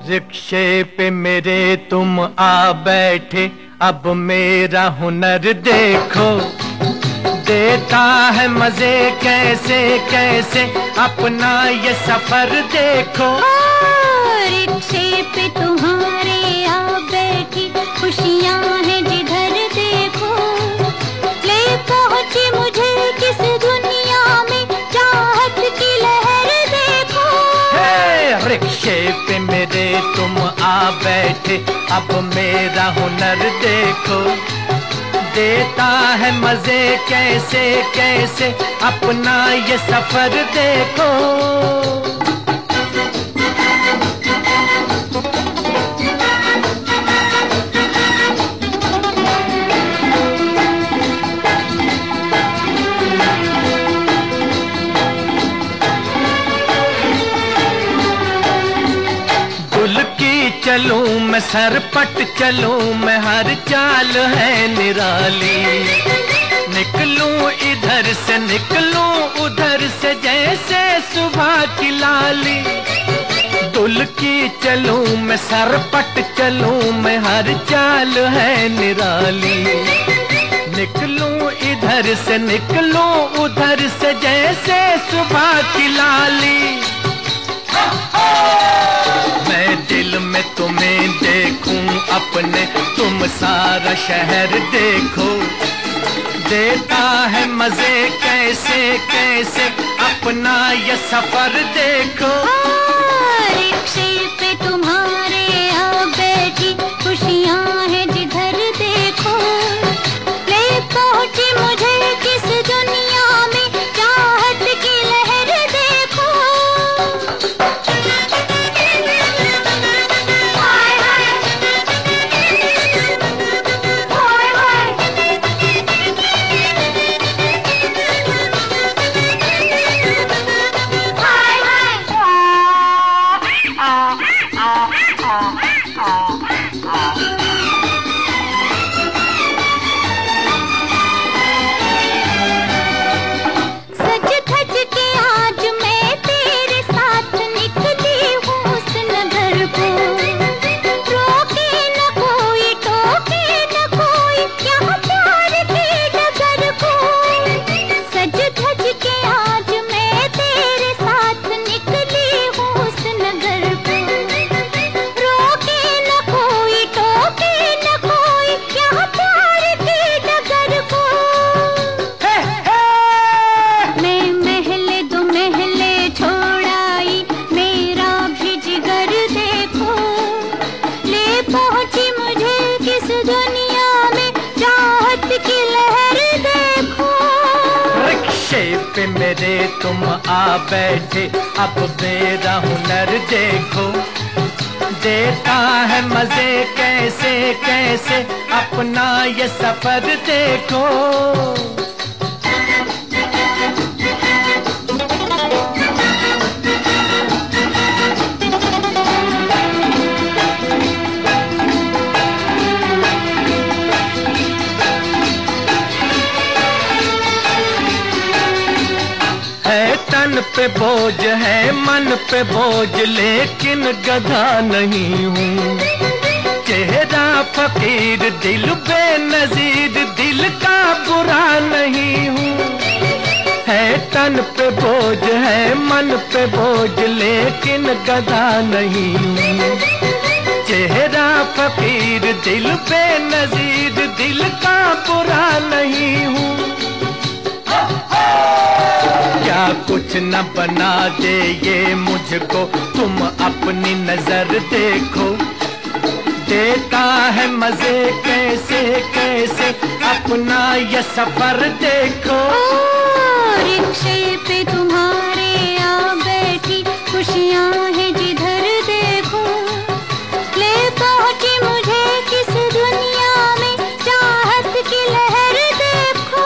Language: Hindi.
रिक्शे पे मेरे तुम आ बैठे, अब मेरा हुनर देखो, देता है मजे कैसे कैसे, अपना ये सफर देखो। रिक्शे पे तुम्हारे आ बैठी, खुशियाँ हैं जिधर देखो, ले पहुँची मुझे किस दुनिया में, चाहत की लहर देखो। रिक्शे पे मेरे तुम आ बैठे, अब मेरा हुनर देखो, देता है मजे कैसे कैसे, अपना ये सफर देखो। चलूं मैं सरपट चलूं मैं, हर चाल है निराली, निकलूं इधर से निकलूं उधर से, जैसे सुबह की लाली। दुल की चलूं मैं सरपट चलूं मैं, हर चाल है निराली, निकलूं इधर से निकलूं उधर से, जैसे सुबह की लाली। मैं दिल में तुम्हें देखूं अपने, तुम सारा शहर देखो, देता है मजे कैसे कैसे, अपना ये सफर देखो। रिक्शे पे तुम्हारे आ बैठी, खुशियाँ हैं जिधर देखो, ले पहुँची मुझे किस दुनिया में, चाहत की लहर देखो। पे मेरे तुम आ बैठे, अब मेरा हुनर देखो, देता है मजे कैसे कैसे, अपना ये सफर देखो। तन पे बोझ है मन पे बोझ, लेकिन गधा नहीं हूँ, चेहरा फकीर दिल बेनजीर, दिल का बुरा नहीं हूँ। है तन पे बोझ है मन पे बोझ, लेकिन गधा नहीं हूँ, चेहरा फकीर दिल बेनजीर, दिल का बुरा नहीं हूँ। क्या कुछ न बना दे ये मुझको, तुम अपनी नजर देखो, देता है मजे कैसे कैसे, अपना ये सफर देखो। रिक्शे पे तुम्हारे आ बैठी, खुशियाँ हैं जिधर देखो, ले पहुँची मुझे किस दुनिया में, चाहत की लहर देखो।